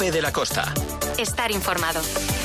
Jaime de la Costa. Estar informado.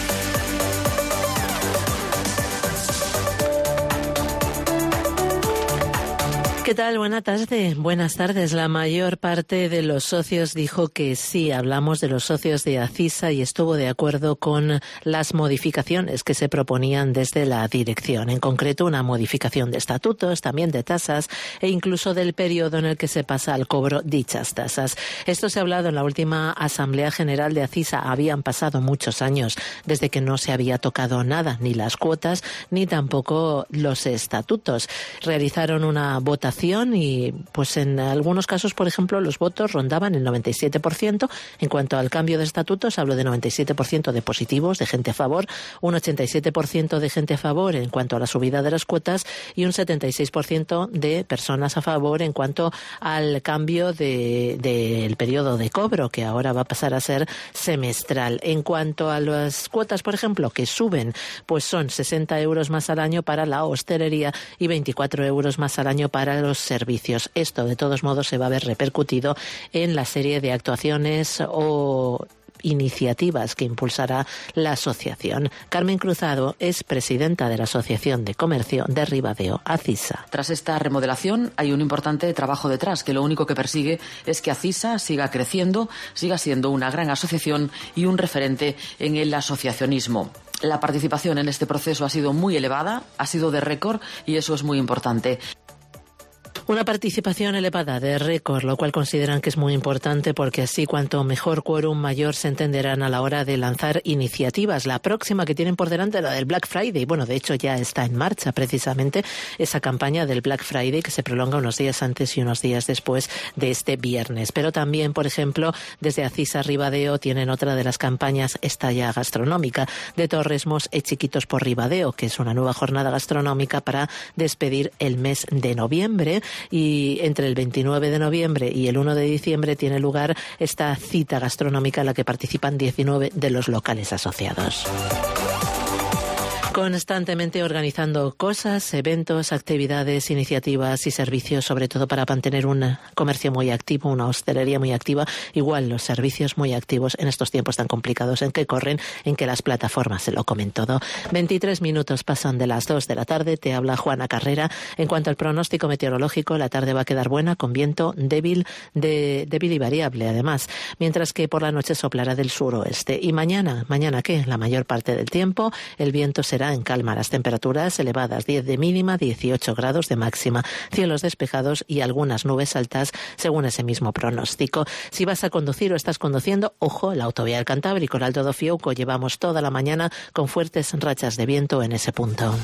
¿Qué tal? Buenas tardes. La mayor parte de los socios dijo que sí. Hablamos de los socios de Acisa y estuvo de acuerdo con las modificaciones que se proponían desde la dirección. En concreto, una modificación de estatutos, también de tasas e incluso del periodo en el que se pasa al cobro dichas tasas. Esto se ha hablado en la última Asamblea General de Acisa. Habían pasado muchos años desde que no se había tocado nada, ni las cuotas, ni tampoco los estatutos. Realizaron una votación y pues en algunos casos, por ejemplo, los votos rondaban el 97%. En cuanto al cambio de estatutos, hablo de 97% de positivos, de gente a favor, un 87% de gente a favor en cuanto a la subida de las cuotas y un 76% de personas a favor en cuanto al cambio del periodo de cobro, que ahora va a pasar a ser semestral. En cuanto a las cuotas, por ejemplo, que suben, pues son 60 euros más al año para la hostelería y 24 euros más al año para los servicios. Esto, de todos modos, se va a ver repercutido en la serie de actuaciones o iniciativas que impulsará la asociación. Carmen Cruzado es presidenta de la Asociación de Comercio de Ribadeo, Acisa. Tras esta remodelación hay un importante trabajo detrás, que lo único que persigue es que Acisa siga creciendo, siga siendo una gran asociación y un referente en el asociacionismo. La participación en este proceso ha sido muy elevada, ha sido de récord y eso es muy importante. Una participación elevada de récord, lo cual consideran que es muy importante porque así cuanto mejor quórum, mayor se entenderán a la hora de lanzar iniciativas. La próxima que tienen por delante, la del Black Friday. Bueno, de hecho ya está en marcha precisamente esa campaña del Black Friday que se prolonga unos días antes y unos días después de este viernes. Pero también, por ejemplo, desde Acisa Ribadeo tienen otra de las campañas, esta ya gastronómica, de Torresmos e Chiquitos por Ribadeo, que es una nueva jornada gastronómica para despedir el mes de noviembre. Y entre el 29 de noviembre y el 1 de diciembre tiene lugar esta cita gastronómica en la que participan 19 de los locales asociados. Constantemente organizando cosas, eventos, actividades, iniciativas y servicios, sobre todo para mantener un comercio muy activo, una hostelería muy activa, igual los servicios muy activos en estos tiempos tan complicados en que corren, en que las plataformas se lo comen todo. 23 minutos pasan de las 2 de la tarde, te habla Juana Carrera. En cuanto al pronóstico meteorológico, la tarde va a quedar buena con viento débil y variable además, mientras que por la noche soplará del suroeste. Y mañana ¿qué? La mayor parte del tiempo el viento será en calma, las temperaturas elevadas, 10 de mínima, 18 grados de máxima, cielos despejados y algunas nubes altas según ese mismo pronóstico. Si vas a conducir o estás conduciendo, ojo, la autovía del Cantábrico, el Alto do Fiouco, llevamos toda la mañana con fuertes rachas de viento en ese punto.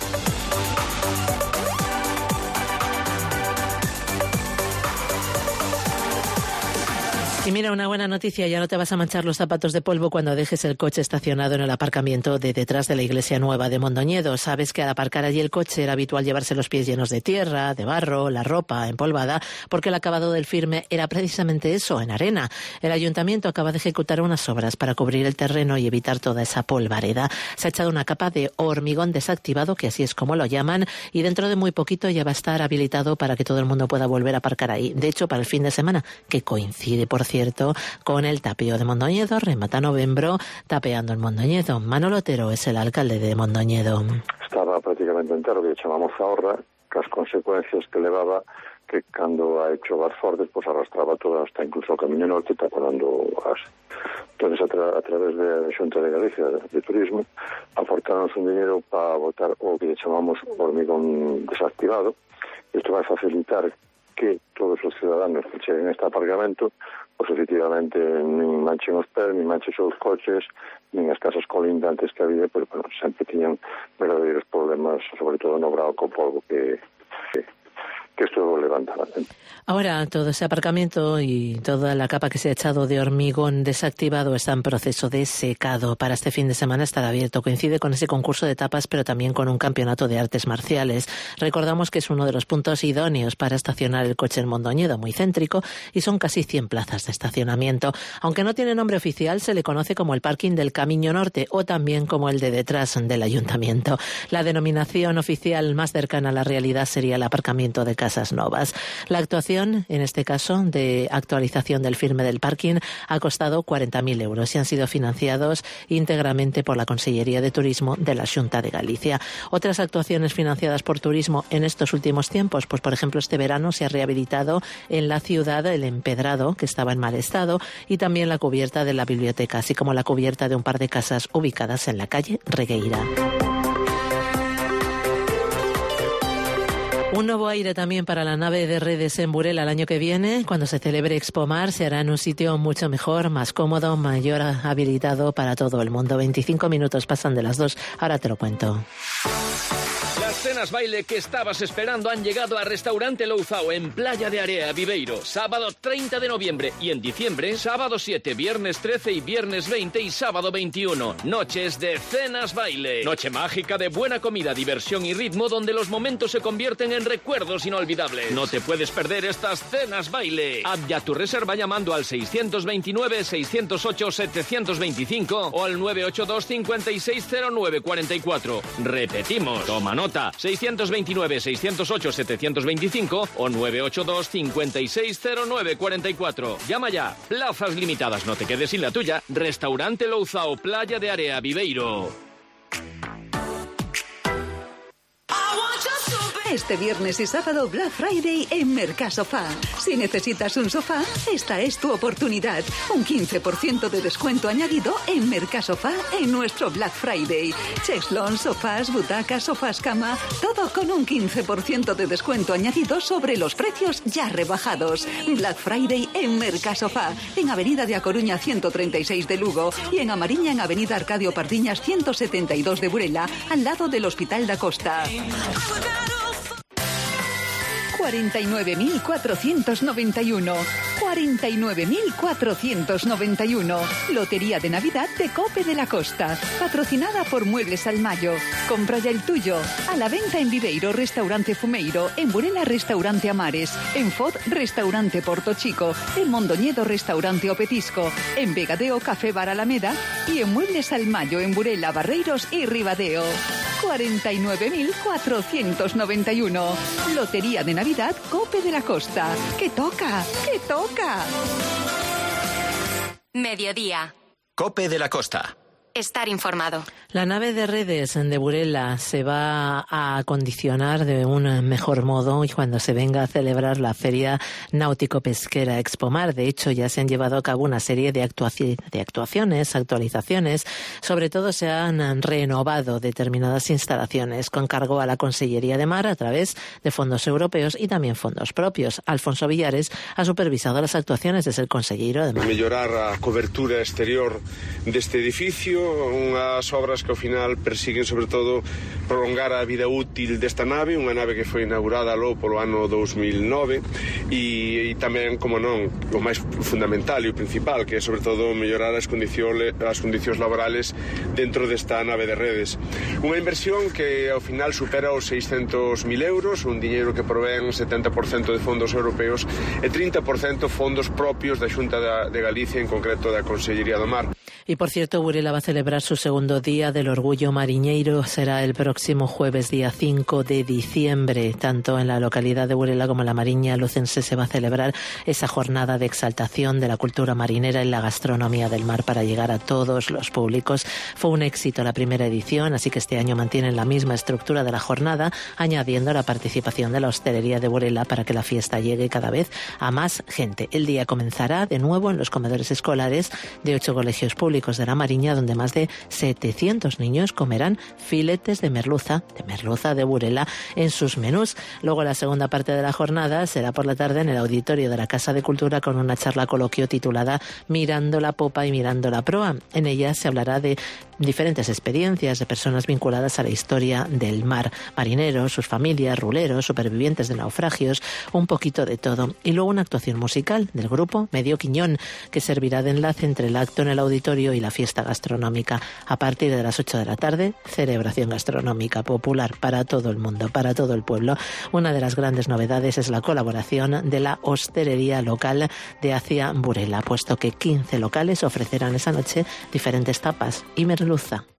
Y mira, una buena noticia, ya no te vas a manchar los zapatos de polvo cuando dejes el coche estacionado en el aparcamiento de detrás de la Iglesia Nueva de Mondoñedo. Sabes que al aparcar allí el coche era habitual llevarse los pies llenos de tierra, de barro, la ropa empolvada, porque el acabado del firme era precisamente eso, en arena. El ayuntamiento acaba de ejecutar unas obras para cubrir el terreno y evitar toda esa polvareda. Se ha echado una capa de hormigón desactivado, que así es como lo llaman, y dentro de muy poquito ya va a estar habilitado para que todo el mundo pueda volver a aparcar ahí. De hecho, para el fin de semana, que coincide, por cierto, con el tapeo de Mondoñedo, remata Novembro tapeando en Mondoñedo. Manolo Otero es el alcalde de Mondoñedo. Estaba prácticamente entero, que chamamos a horra, que as consecuencias que levaba, que cando ha hecho vas fortes, pues arrastraba todo hasta incluso el Camiño Norte, tapando as... Entonces, a través da Xunta de Galicia de Turismo, aportaron un dinero para botar o que chamamos hormigón desactivado. Isto vai facilitar que todos os ciudadanos que cheguen a este aparcamento, pues efectivamente nin manchen os pés, nin manchen os coches, nin as casas colindantes que había, pero bueno, sempre tiñan verdadeiros problemas, sobre todo no grao co polvo que esto levantaba. Ahora todo ese aparcamiento y toda la capa que se ha echado de hormigón desactivado está en proceso de secado. Para este fin de semana estará abierto. Coincide con ese concurso de tapas, pero también con un campeonato de artes marciales. Recordamos que es uno de los puntos idóneos para estacionar el coche en Mondoñedo, muy céntrico, y son casi 100 plazas de estacionamiento. Aunque no tiene nombre oficial, se le conoce como el parking del Camiño Norte o también como el de detrás del ayuntamiento. La denominación oficial más cercana a la realidad sería el aparcamiento de Casa Casas Novas. La actuación, en este caso, de actualización del firme del parking, ha costado 40.000 euros y han sido financiados íntegramente por la Consellería de Turismo de la Xunta de Galicia. Otras actuaciones financiadas por turismo en estos últimos tiempos, pues por ejemplo este verano se ha rehabilitado en la ciudad el empedrado, que estaba en mal estado, y también la cubierta de la biblioteca, así como la cubierta de un par de casas ubicadas en la calle Regueira. Un nuevo aire también para la nave de redes en Burela el año que viene. Cuando se celebre Expomar se hará en un sitio mucho mejor, más cómodo, mayor habilitado para todo el mundo. 25 minutos pasan de las 2, ahora te lo cuento. Las cenas baile que estabas esperando han llegado a Restaurante Louzao en Playa de Area, Viveiro. Sábado 30 de noviembre y en diciembre, sábado 7, viernes 13 y viernes 20 y sábado 21. Noches de cenas baile. Noche mágica de buena comida, diversión y ritmo donde los momentos se convierten en recuerdos inolvidables. No te puedes perder estas cenas baile. Haz ya tu reserva llamando al 629-608-725 o al 982-560944. Repetimos, toma nota. 629-608-725 o 982-560944. Llama ya. Plazas limitadas. No te quedes sin la tuya. Restaurante Louzao, Playa de Area, Viveiro. Este viernes y sábado Black Friday en Mercasofá. Si necesitas un sofá, esta es tu oportunidad. Un 15% de descuento añadido en Mercasofá en nuestro Black Friday. Cheslón, sofás, butacas, sofás cama, todo con un 15% de descuento añadido sobre los precios ya rebajados. Black Friday en Mercasofá, en Avenida de A Coruña 136 de Lugo y en Amariña en Avenida Arcadio Pardiñas 172 de Burela, al lado del Hospital da Costa. 49.491. 49.491. Lotería de Navidad de Cope de la Costa. Patrocinada por Muebles al Mayo. Compra ya el tuyo. A la venta en Viveiro, Restaurante Fumeiro. En Burela, Restaurante Amares. En Fod, Restaurante Porto Chico. En Mondoñedo, Restaurante Opetisco. En Vegadeo, Café Bar Alameda. Y en Muebles al Mayo, en Burela, Barreiros y Ribadeo. 49.491. Lotería de Navidad Cope de la Costa. ¡Que toca! ¡Que toca! Mediodía. Cope de la Costa. Estar informado. La nave de redes de Burela se va a acondicionar de un mejor modo y cuando se venga a celebrar la Feria Náutico-Pesquera Expomar. De hecho, ya se han llevado a cabo una serie de actuaciones, actualizaciones. Sobre todo se han renovado determinadas instalaciones con cargo a la Consellería de Mar a través de fondos europeos y también fondos propios. Alfonso Villares ha supervisado las actuaciones desde el Conselleiro de Mar. Mellorar a cobertura exterior deste edificio, unhas obras que ao final persiguen sobre todo prolongar a vida útil desta nave, unha nave que foi inaugurada aló polo ano 2009 e tamén, como non, o máis fundamental e o principal, que é sobre todo mellorar as condicións laborales dentro desta nave de redes. Unha inversión que ao final supera os 600.000 euros, un diñeiro que provén 70% de fondos europeos e 30% fondos propios da Xunta de Galicia, en concreto da Consellería do Mar. Y por cierto, Burela va a celebrar su segundo Día del Orgullo Mariñeiro. Será el próximo jueves, día 5 de diciembre. Tanto en la localidad de Burela como en la Mariña Lucense se va a celebrar esa jornada de exaltación de la cultura marinera y la gastronomía del mar para llegar a todos los públicos. Fue un éxito la primera edición, así que este año mantienen la misma estructura de la jornada, añadiendo la participación de la hostelería de Burela para que la fiesta llegue cada vez a más gente. El día comenzará de nuevo en los comedores escolares de 8 colegios públicos de la Mariña, donde más de 700 niños comerán filetes de merluza de Burela en sus menús. Luego la segunda parte de la jornada será por la tarde en el auditorio de la Casa de Cultura con una charla coloquio titulada Mirando la popa y mirando la proa. En ella se hablará de diferentes experiencias de personas vinculadas a la historia del mar, marineros, sus familias, ruleros, supervivientes de naufragios, un poquito de todo. Y luego una actuación musical del grupo Medio Quiñón, que servirá de enlace entre el acto en el auditorio y la fiesta gastronómica. A partir de las 8 de la tarde, celebración gastronómica popular para todo el mundo, para todo el pueblo. Una de las grandes novedades es la colaboración de la hostelería local de Acia Burela, puesto que 15 locales ofrecerán esa noche diferentes tapas y merluza.